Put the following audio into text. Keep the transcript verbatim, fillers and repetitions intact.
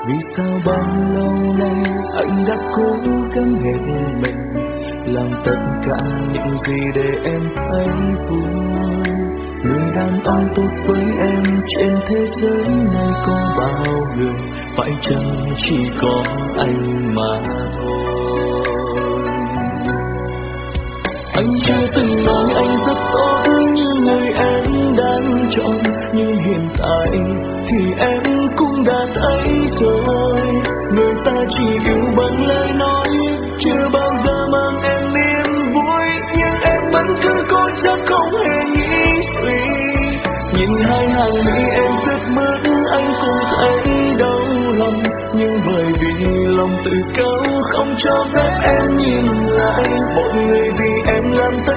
Vì sao bao lâu nay anh đã cố gắng hết mình, làm tất cả những gì để em thấy vui. Người đàn ông tốt với em trên thế giới này có bao người, phải chăng chỉ có anh mà thôi. Anh chưa từng nói anh rất tốt như người em đang chọn, nhưng hiện tại thì em cũng đã thấy rồi. Người ta chỉ yêu bằng lời nói, chưa bao giờ mang em niềm vui, nhưng em vẫn cứ cố chấp không hề nghĩ suy. Nhìn hai hàng mi em rất mướt, anh cũng thấy đau lòng, nhưng bởi vì lòng tự cao không cho phép em nhìn lại. Một người vì em làm tất